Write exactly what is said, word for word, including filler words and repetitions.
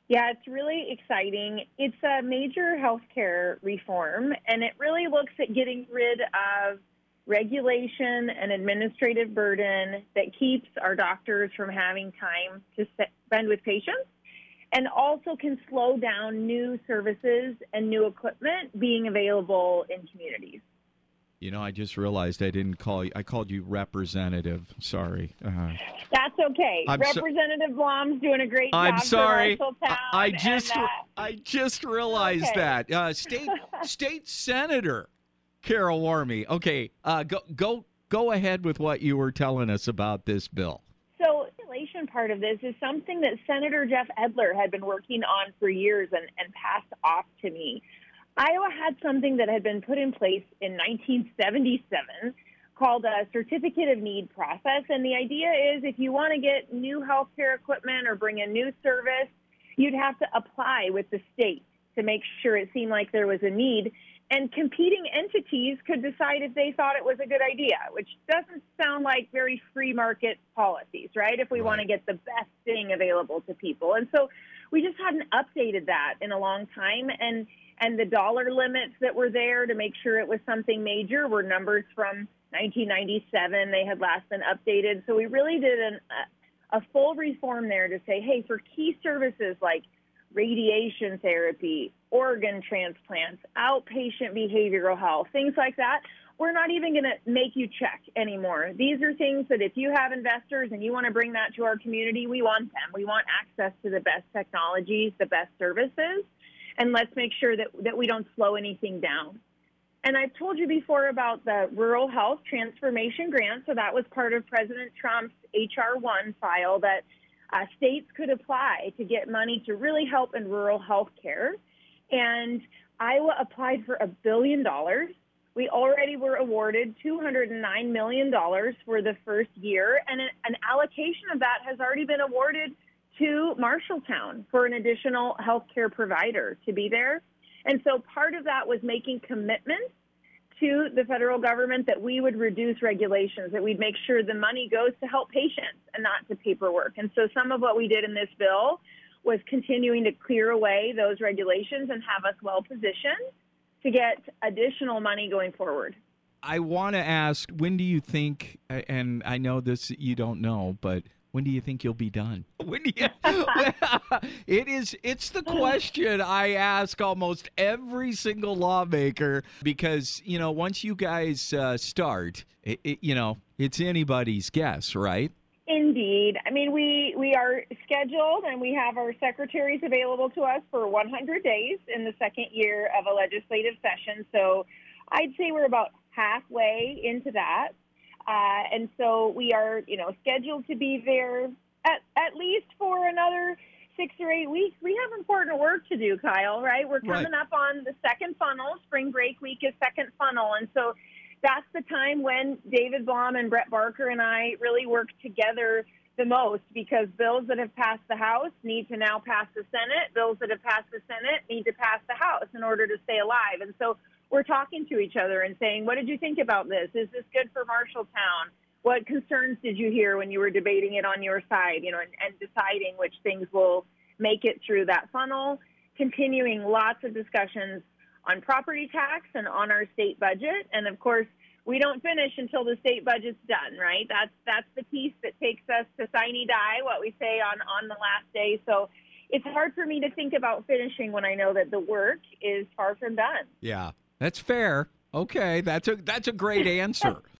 Yeah, it's really exciting. It's a major healthcare reform, and it really looks at getting rid of regulation and administrative burden that keeps our doctors from having time to spend with patients, and also can slow down new services and new equipment being available in communities. You know, I just realized I didn't call you. I called you representative. Sorry. Uh, That's okay. I'm Representative so, Blom's doing a great I'm job sorry. for Marshalltown. I, I just and, uh, I just realized okay. that. Uh, state State Senator Carol Warmy. Okay, uh, go go go ahead with what you were telling us about this bill. So the regulation part of this is something that Senator Jeff Edler had been working on for years and, and passed off to me. Iowa had something that had been put in place in nineteen seventy-seven called a Certificate of Need process. And the idea is if you want to get new healthcare equipment or bring a new service, you'd have to apply with the state to make sure it seemed like there was a need. And competing entities could decide if they thought it was a good idea, which doesn't sound like very free market policies, right? If we Right. want to get the best thing available to people. And so we just hadn't updated that in a long time. And And the dollar limits that were there to make sure it was something major were numbers from nineteen ninety-seven. They had last been updated. So we really did an, a, a full reform there to say, hey, for key services like radiation therapy, organ transplants, outpatient behavioral health, things like that, we're not even going to make you check anymore. These are things that if you have investors and you want to bring that to our community, we want them. We want access to the best technologies, the best services. And let's make sure that, that we don't slow anything down. And I've told you before about the Rural Health Transformation Grant. So that was part of President Trump's H R one file that uh, states could apply to get money to really help in rural health care. And Iowa applied for a billion dollars. We already were awarded two hundred nine million dollars for the first year. And an allocation of that has already been awarded to Marshalltown for an additional healthcare provider to be there. And so part of that was making commitments to the federal government that we would reduce regulations, that we'd make sure the money goes to help patients and not to paperwork. And so some of what we did in this bill was continuing to clear away those regulations and have us well positioned to get additional money going forward. I want to ask, when do you think, and I know this you don't know, but when do you think you'll be done? When do you, it is, it's the question I ask almost every single lawmaker because, you know, once you guys uh, start, it, it, you know, it's anybody's guess, right? Indeed. I mean, we, we are scheduled and we have our secretaries available to us for one hundred days in the second year of a legislative session. So I'd say we're about halfway into that. Uh, and so we are, you know, scheduled to be there at, at least for another six or eight weeks. We have important work to do, Kyle, right? We're coming Right. up on the second funnel. Spring break week is second funnel. And so that's the time when David Blom and Brett Barker and I really work together the most because bills that have passed the House need to now pass the Senate. Bills that have passed the Senate need to pass the House in order to stay alive. And so we're talking to each other and saying, what did you think about this? Is this good for Marshalltown? What concerns did you hear when you were debating it on your side, you know, and, and deciding which things will make it through that funnel, continuing lots of discussions on property tax and on our state budget. And, of course, we don't finish until the state budget's done, right? That's that's the piece that takes us to sine die, what we say on, on the last day. So it's hard for me to think about finishing when I know that the work is far from done. Yeah. That's fair. Okay, that's a that's a great answer.